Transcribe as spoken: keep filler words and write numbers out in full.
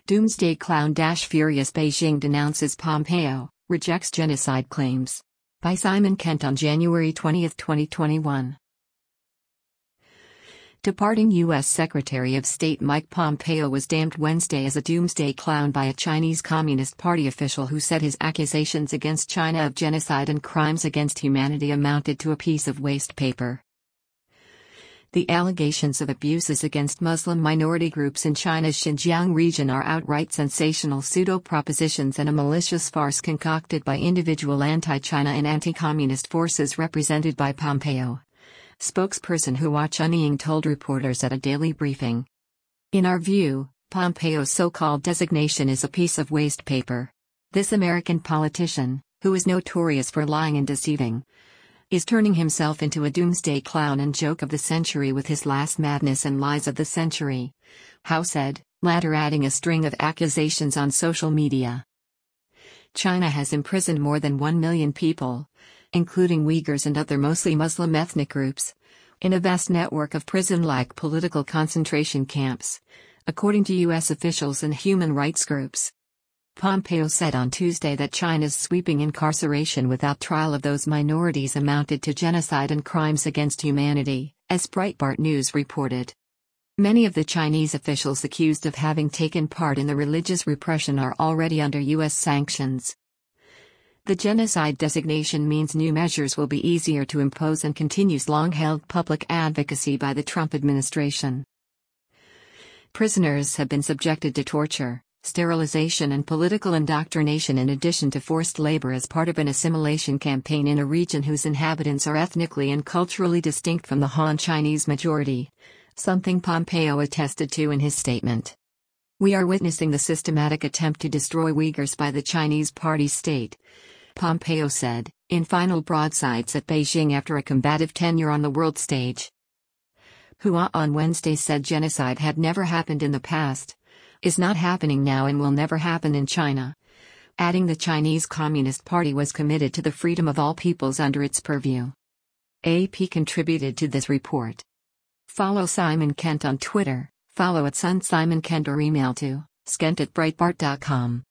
Doomsday Clown dash Furious Beijing denounces Pompeo, rejects genocide claims. By Simon Kent on January twentieth, twenty twenty-one. Departing U S Secretary of State Mike Pompeo was damned Wednesday as a doomsday clown by a Chinese Communist Party official who said his accusations against China of genocide and crimes against humanity amounted to a piece of waste paper. The allegations of abuses against Muslim minority groups in China's Xinjiang region are outright sensational pseudo-propositions and a malicious farce concocted by individual anti-China and anti-communist forces represented by Pompeo. Spokesperson Hua Chunying told reporters at a daily briefing. In our view, Pompeo's so-called designation is a piece of waste paper. This American politician, who is notorious for lying and deceiving, is turning himself into a doomsday clown and joke of the century with his last madness and lies of the century, Hua said, later adding a string of accusations on social media. China has imprisoned more than one million people, including Uyghurs and other mostly Muslim ethnic groups, in a vast network of prison-like political concentration camps, according to U S officials and human rights groups. Pompeo said on Tuesday that China's sweeping incarceration without trial of those minorities amounted to genocide and crimes against humanity, as Breitbart News reported. Many of the Chinese officials accused of having taken part in the religious repression are already under U S sanctions. The genocide designation means new measures will be easier to impose and continues long-held public advocacy by the Trump administration. Prisoners have been subjected to torture, sterilization and political indoctrination in addition to forced labor as part of an assimilation campaign in a region whose inhabitants are ethnically and culturally distinct from the Han Chinese majority, something Pompeo attested to in his statement. We are witnessing the systematic attempt to destroy Uyghurs by the Chinese Party state, Pompeo said, in final broadsides at Beijing after a combative tenure on the world stage. Hua on Wednesday said genocide had never happened in the past, is not happening now and will never happen in China, adding the Chinese Communist Party was committed to the freedom of all peoples under its purview. A P contributed to this report. Follow Simon Kent on Twitter, follow at Sun Simon Kent or email to skent at breitbart dot com.